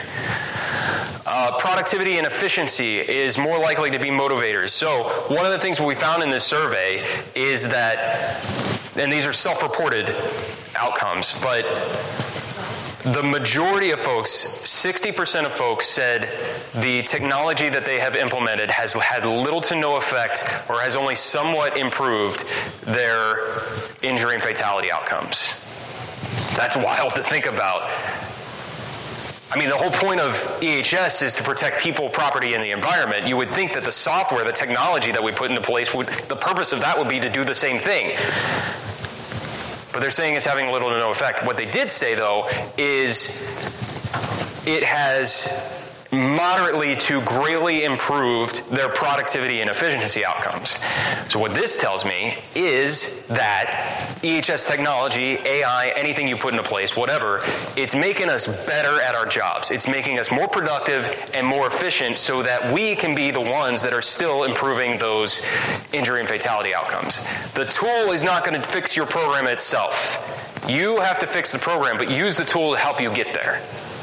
Uh, productivity and efficiency is more likely to be motivators. So one of the things we found in this survey is that, and these are self-reported outcomes, but the majority of folks, sixty percent of folks said the technology that they have implemented has had little to no effect or has only somewhat improved their injury and fatality outcomes. That's wild to think about. I mean, the whole point of E H S is to protect people, property, and the environment. You would think that the software, the technology that we put into place, would, the purpose of that would be to do the same thing. But they're saying it's having little to no effect. What they did say, though, is it has moderately to greatly improved their productivity and efficiency outcomes. So what this tells me is that E H S technology, A I, anything you put into place, whatever, it's making us better at our jobs. It's making us more productive and more efficient so that we can be the ones that are still improving those injury and fatality outcomes. The tool is not going to fix your program itself. You have to fix the program, but use the tool to help you get there.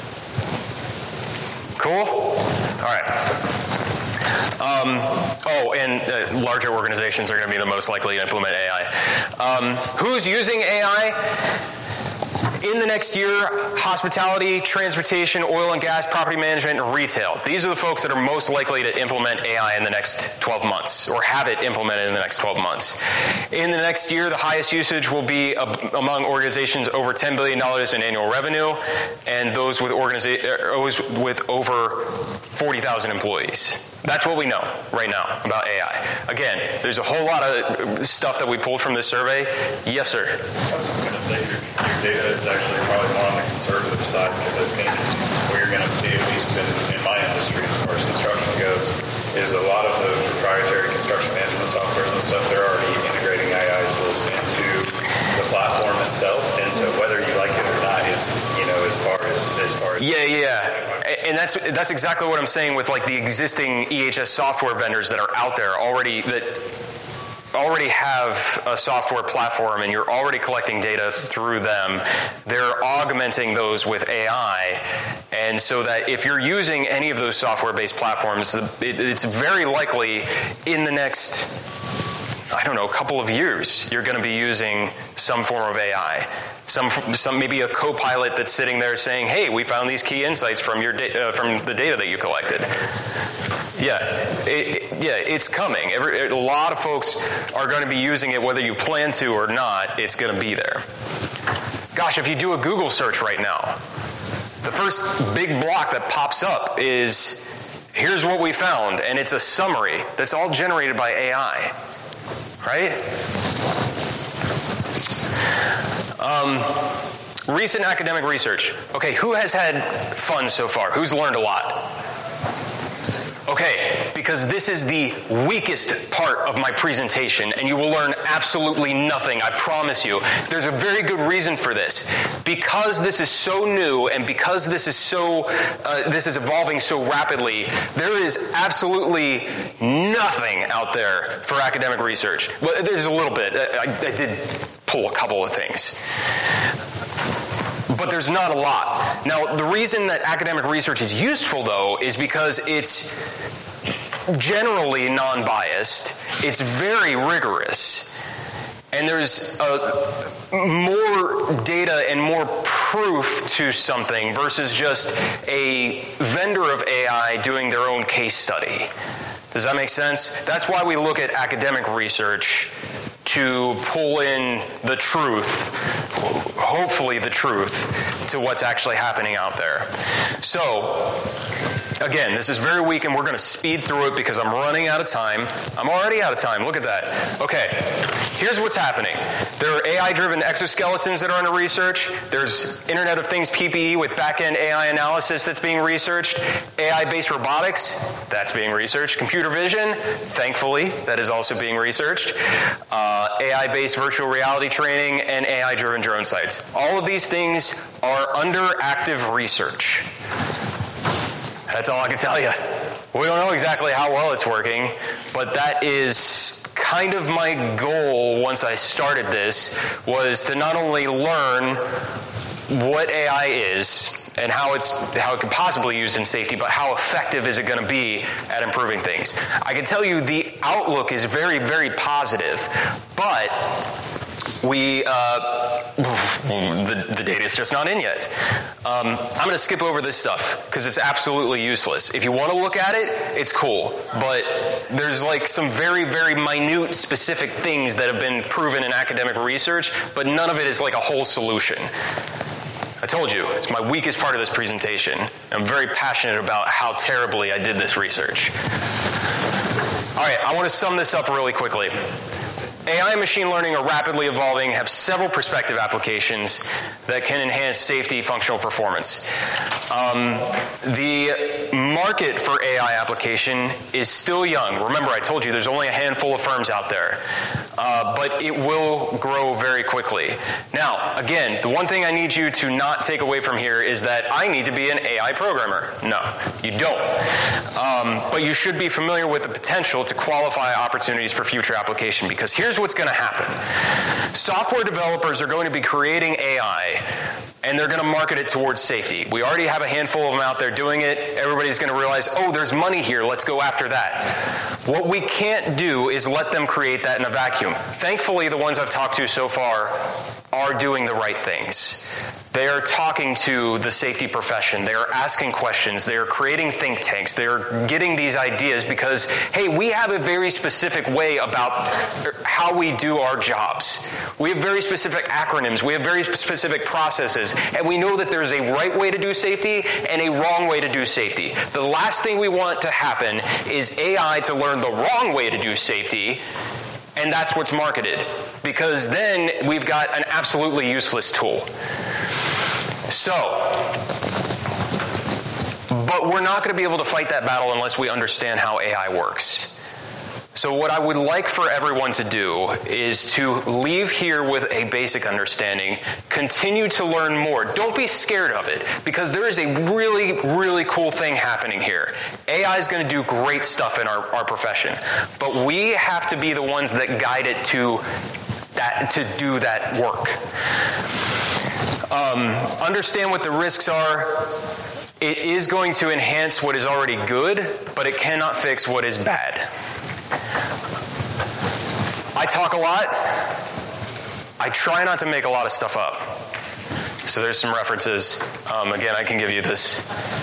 Cool? All right. Um, oh, and uh, larger organizations are going to be the most likely to implement A I. Um, who's using A I? In the next year, hospitality, transportation, oil and gas, property management, and retail. These are the folks that are most likely to implement A I in the next twelve months, or have it implemented in the next twelve months. In the next year, the highest usage will be ab- among organizations over ten billion dollars in annual revenue, and those with, organiza- those with over forty thousand employees. That's what we know right now about A I. Again, there's a whole lot of stuff that we pulled from this survey. Yes, sir? I was just going to say your, your data is actually probably more on the conservative side, because I think what you're going to see, at least in, in my industry as far as construction goes, is a lot of the proprietary construction management softwares and stuff, they're already integrating A I tools into the platform itself, and so whether you like it or not is, you know, as far as as far as yeah, yeah, and that's that's exactly what I'm saying with like the existing E H S software vendors that are out there already that already have a software platform, and you're already collecting data through them. They're augmenting those with A I, and so that if you're using any of those software-based platforms, it's very likely in the next, I don't know, a couple of years, you're going to be using some form of A I. Some, some maybe a co-pilot that's sitting there saying, "Hey, we found these key insights from your da- uh, from the data that you collected." Yeah, it, it, yeah, it's coming. Every, a lot of folks are going to be using it, whether you plan to or not. It's going to be there. Gosh, if you do a Google search right now, the first big block that pops up is, "Here's what we found," and it's a summary that's all generated by A I. Right? Um, recent academic research. Okay, who has had fun so far? Who's learned a lot? Okay, because this is the weakest part of my presentation, and you will learn absolutely nothing, I promise you. There's a very good reason for this. Because this is so new, and because this is so, uh, this is evolving so rapidly, there is absolutely nothing out there for academic research. Well, there's a little bit. I, I did pull a couple of things. But there's not a lot. Now, the reason that academic research is useful, though, is because it's generally non-biased, it's very rigorous, and there's a, more data and more proof to something versus just a vendor of A I doing their own case study. Does that make sense? That's why we look at academic research, to pull in the truth, hopefully the truth, to what's actually happening out there. So, again, this is very weak, and we're going to speed through it because I'm running out of time. I'm already out of time. Look at that. Okay, here's what's happening. There are A I-driven exoskeletons that are under research. There's Internet of Things P P E with back-end A I analysis that's being researched. A I-based robotics, that's being researched. Computer vision, thankfully, that is also being researched. Uh, A I-based virtual reality training, and A I-driven drone sites. All of these things are under active research. That's all I can tell you. We don't know exactly how well it's working, but that is kind of my goal once I started this, was to not only learn what A I is and how it's how it can possibly be used in safety, but how effective is it going to be at improving things. I can tell you the outlook is very, very positive, but we uh, Well, the, the data is just not in yet. Um, I'm going to skip over this stuff because it's absolutely useless. If you want to look at it, it's cool. But there's like some very, very minute specific things that have been proven in academic research, but none of it is like a whole solution. I told you, it's my weakest part of this presentation. I'm very passionate about how terribly I did this research. All right, I want to sum this up really quickly. A I and machine learning are rapidly evolving, have several prospective applications that can enhance safety, functional performance. Um, the market for A I application is still young. Remember, I told you there's only a handful of firms out there. Uh, but it will grow very quickly. Now, again, the one thing I need you to not take away from here is that I need to be an A I programmer. No, you don't. Um, but you should be familiar with the potential to qualify opportunities for future application, because here's what's going to happen. Software developers are going to be creating A I, and they're going to market it towards safety. We already have a handful of them out there doing it. Everybody's going to realize, oh, there's money here. Let's go after that. What we can't do is let them create that in a vacuum. Thankfully, the ones I've talked to so far are doing the right things. They are talking to the safety profession. They are asking questions. They are creating think tanks. They are getting these ideas because, hey, we have a very specific way about how we do our jobs. We have very specific acronyms. We have very specific processes. And we know that there's a right way to do safety and a wrong way to do safety. The last thing we want to happen is A I to learn the wrong way to do safety, and that's what's marketed, because then we've got an absolutely useless tool. So, but we're not going to be able to fight that battle unless we understand how A I works. So what I would like for everyone to do is to leave here with a basic understanding, continue to learn more. Don't be scared of it, because there is a really, really cool thing happening here. A I is going to do great stuff in our, our profession, but we have to be the ones that guide it to that, to do that work. Um, understand what the risks are. It is going to enhance what is already good, but it cannot fix what is bad. I talk a lot. I try not to make a lot of stuff up. So there's some references. Um, again, I can give you this.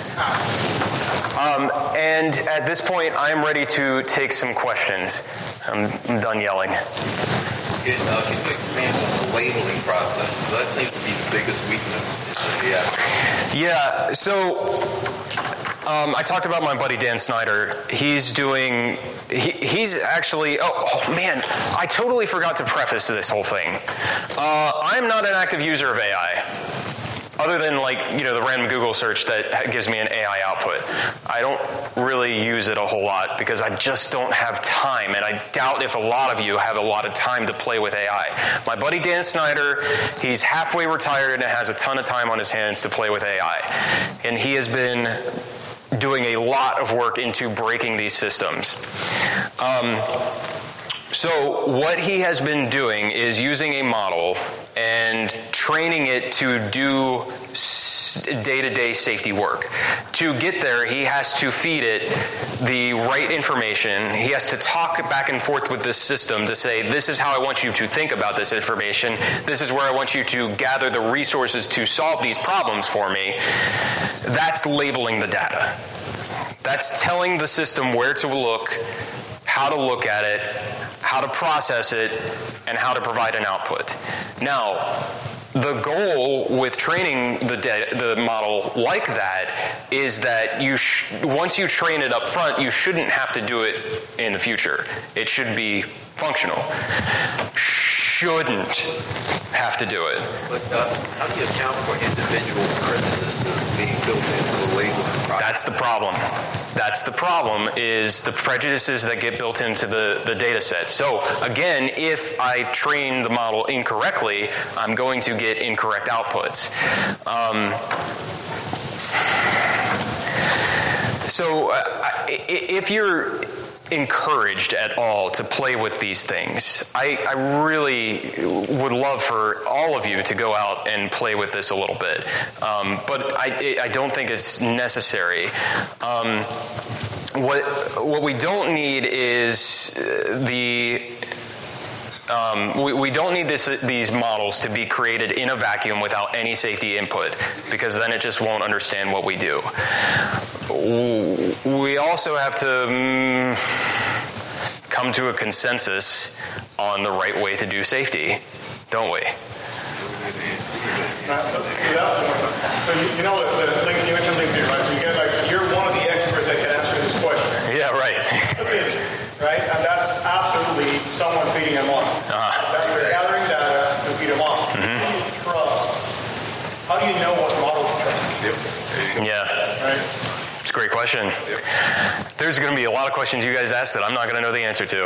Um, and at this point, I'm ready to take some questions. I'm, I'm done yelling. Can, uh, can you expand on the labeling process? Because that seems to be the biggest weakness in the app. Yeah, so um, I talked about my buddy Dan Snyder. He's doing, he, he's actually, oh, oh man, I totally forgot to preface this whole thing. Uh, I'm not an active user of A I. Other than, like, you know, the random Google search that gives me an A I output. I don't really use it a whole lot because I just don't have time, and I doubt if a lot of you have a lot of time to play with A I. My buddy Dan Snyder, he's halfway retired and has a ton of time on his hands to play with A I. And he has been doing a lot of work into breaking these systems. Um, so what he has been doing is using a model and training it to do day-to-day safety work. To get there, he has to feed it the right information. He has to talk back and forth with this system to say, this is how I want you to think about this information. This is where I want you to gather the resources to solve these problems for me. That's labeling the data. That's telling the system where to look, how to look at it, how to process it, and how to provide an output. Now, the goal with training the de- the model like that is that you sh- once you train it up front, you shouldn't have to do it in the future. It should be functional. Shouldn't have to do it. But uh, how do you account for individual prejudices being built into the labeling process? That's the problem. That's the problem, is the prejudices that get built into the, the data set. So again, if I train the model incorrectly, I'm going to get incorrect outputs. Um, so uh, if you're encouraged at all to play with these things, I, I really would love for all of you to go out and play with this a little bit. Um, but I, I don't think it's necessary. Um, what what we don't need is the Um, we, we don't need this, these models to be created in a vacuum without any safety input, because then it just won't understand what we do. We also have to um, come to a consensus on the right way to do safety, don't we? Uh, so you, you know, the, the, you mentioned LinkedIn, right? So you get like you're one of the experts that can answer this question. Yeah, right. Right, and that's absolutely someone feeding a model. Uh-huh. That you're gathering data to feed a model. Mm-hmm. How do you trust? How do you know what model to trust? Yep. Yeah. Right. It's a great question. Yep. There's going to be a lot of questions you guys ask that I'm not going to know the answer to.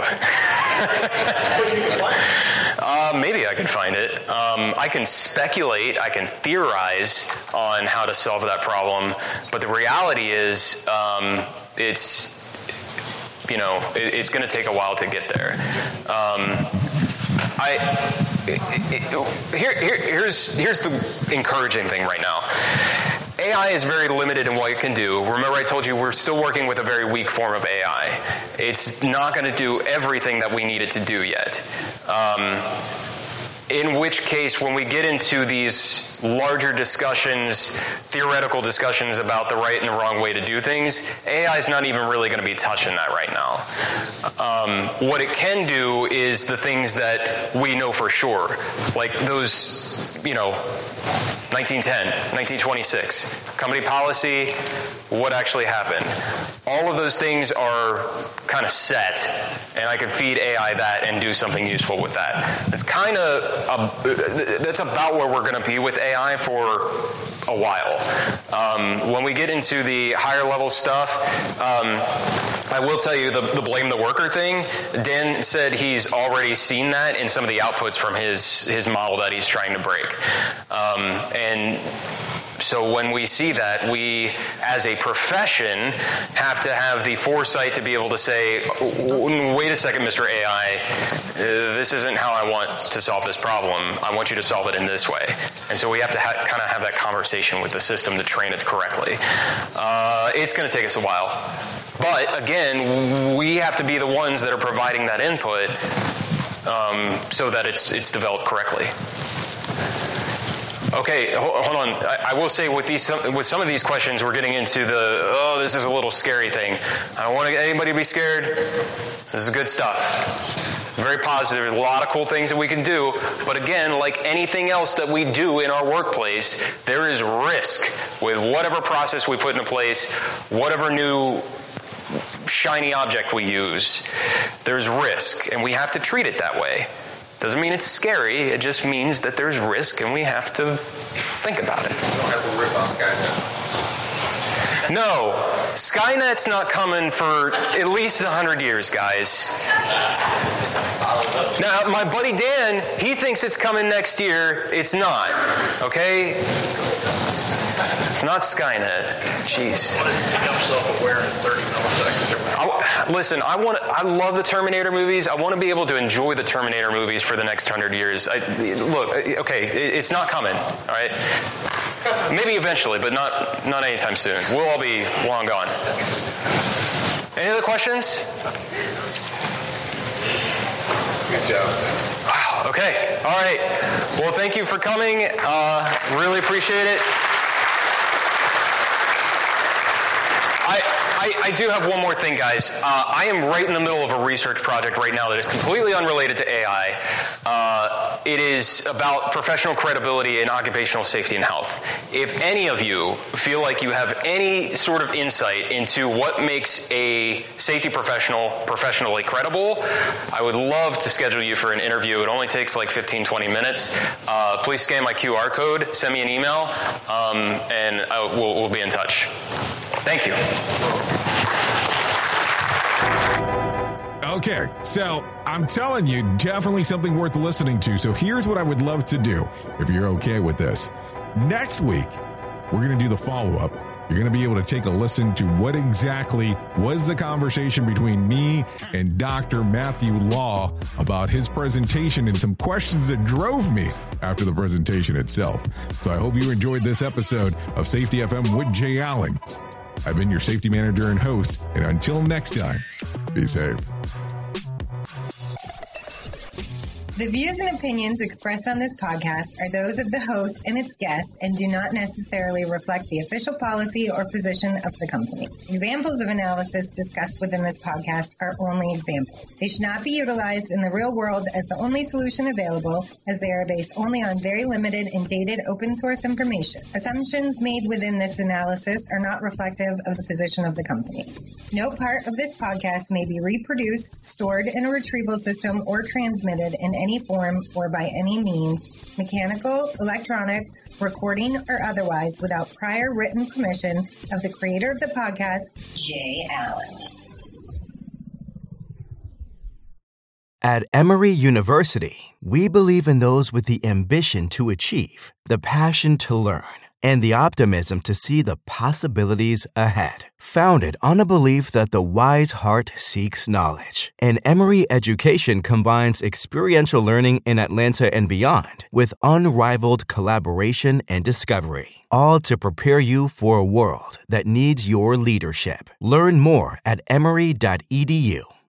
But you can find it. Uh, maybe I can find it. Um, I can speculate. I can theorize on how to solve that problem. But the reality is, um, it's, you know, it, it's going to take a while to get there. Um, I it, it, here, here here's here's the encouraging thing right now. A I is very limited in what it can do. Remember I told you we're still working with a very weak form of A I. It's not going to do everything that we need it to do yet. Um, in which case, when we get into these larger discussions, theoretical discussions about the right and the wrong way to do things, A I is not even really going to be touching that right now. Um, what it can do is the things that we know for sure, like those, you know, nineteen ten, nineteen twenty-six, company policy, what actually happened. All of those things are kind of set, and I could feed A I that and do something useful with that. It's kind of, a, that's about where we're going to be with A I for a while. Um, when we get into the higher level stuff, um, I will tell you the, the blame the worker thing. Dan said he's already seen that in some of the outputs from his, his model that he's trying to break. Um, and so when we see that, we, as a profession, have to have the foresight to be able to say, wait a second, Mister A I, uh, this isn't how I want to solve this problem. I want you to solve it in this way. And so we have to ha- kind of have that conversation with the system to train it correctly. Uh, it's going to take us a while. But again, we have to be the ones that are providing that input um, so that it's it's developed correctly. Okay, hold on. I will say with these, with some of these questions, we're getting into the, oh, this is a little scary thing. I don't want anybody to be scared. This is good stuff. Very positive. There's a lot of cool things that we can do. But again, like anything else that we do in our workplace, there is risk with whatever process we put into place, whatever new shiny object we use. There's risk, and we have to treat it that way. Doesn't mean it's scary. It just means that there's risk, and we have to think about it. You don't have to worry about Skynet. No, Skynet's not coming for at least one hundred years, guys. Now, my buddy Dan, he thinks it's coming next year. It's not, okay? It's not Skynet. Jeez. What is become self-aware in thirty milliseconds? I, listen, I want. I love the Terminator movies. I want to be able to enjoy the Terminator movies for the next hundred years. I, look, okay, it, it's not coming. All right, maybe eventually, but not not anytime soon. We'll all be long gone. Any other questions? Good job. Wow. Okay. All right. Well, thank you for coming. Uh, really appreciate it. I, I, I do have one more thing, guys. Uh, I am right in the middle of a research project right now that is completely unrelated to A I. Uh, it is about professional credibility in occupational safety and health. If any of you feel like you have any sort of insight into what makes a safety professional professionally credible, I would love to schedule you for an interview. It only takes like fifteen, twenty minutes. Uh, please scan my Q R code, send me an email, um, and I, we'll, we'll be in touch. Thank you. Okay, so I'm telling you, definitely something worth listening to. So here's what I would love to do, if you're okay with this. Next week, we're going to do the follow-up. You're going to be able to take a listen to what exactly was the conversation between me and Doctor Matthew Law about his presentation and some questions that drove me after the presentation itself. So I hope you enjoyed this episode of Safety F M with Jay Allen. I've been your safety manager and host, and until next time, be safe. The views and opinions expressed on this podcast are those of the host and its guest and do not necessarily reflect the official policy or position of the company. Examples of analysis discussed within this podcast are only examples. They should not be utilized in the real world as the only solution available, as they are based only on very limited and dated open source information. Assumptions made within this analysis are not reflective of the position of the company. No part of this podcast may be reproduced, stored in a retrieval system, or transmitted in any form or by any means, mechanical, electronic, recording, or otherwise, without prior written permission of the creator of the podcast, Jay Allen. At Emory University, we believe in those with the ambition to achieve, the passion to learn, and the optimism to see the possibilities ahead. Founded on a belief that the wise heart seeks knowledge, and Emory education combines experiential learning in Atlanta and beyond with unrivaled collaboration and discovery, all to prepare you for a world that needs your leadership. Learn more at emory dot e d u.